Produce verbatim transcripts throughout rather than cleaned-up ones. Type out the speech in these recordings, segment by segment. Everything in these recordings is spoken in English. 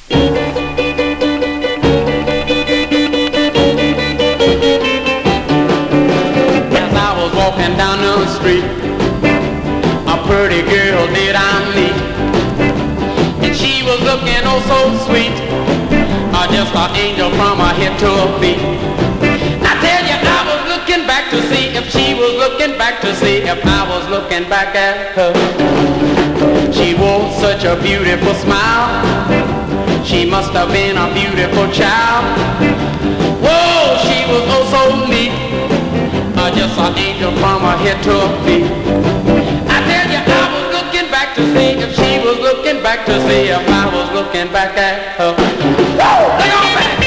As I was walking down the street, a pretty girl did I meet, and she was looking oh so sweet, uh, just an angel from her head to her feet. I tell you, I was looking back to see if she was looking back to see if I was looking back at her. She wore such a beautiful smile, she must have been a beautiful child. Whoa, she was oh so neat, uh, just an angel from her head to her feet. I tell you, I was looking back to see if she was looking back to see if I was looking back at her. Whoa, look on back.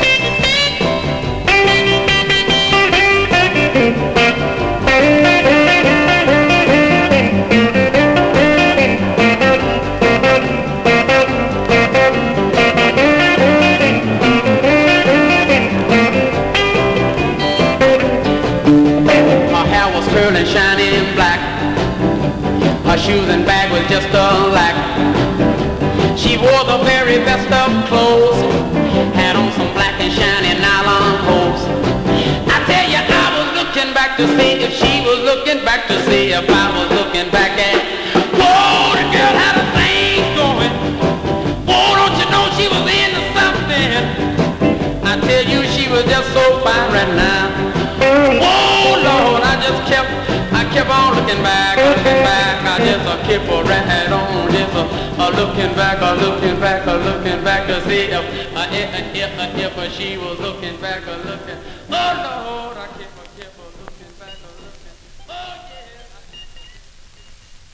Curling, shining black, her shoes and bag was just a lack. She wore the very best of clothes, had on some black and shiny nylon hose. I tell you, I was looking back to see if she was looking back to see if I was looking back at. Whoa, the girl had a thing going. Whoa, don't you know she was into something? I tell you, she was just so fine right now. Whoa, Lord, I just kept, I kept on looking back, looking back. I just uh, kept a right on, just uh, uh, looking back, uh, looking back, uh, looking back to see if, uh, if, if, if, if uh, she was looking back, uh, looking. Oh, Lord, I kept.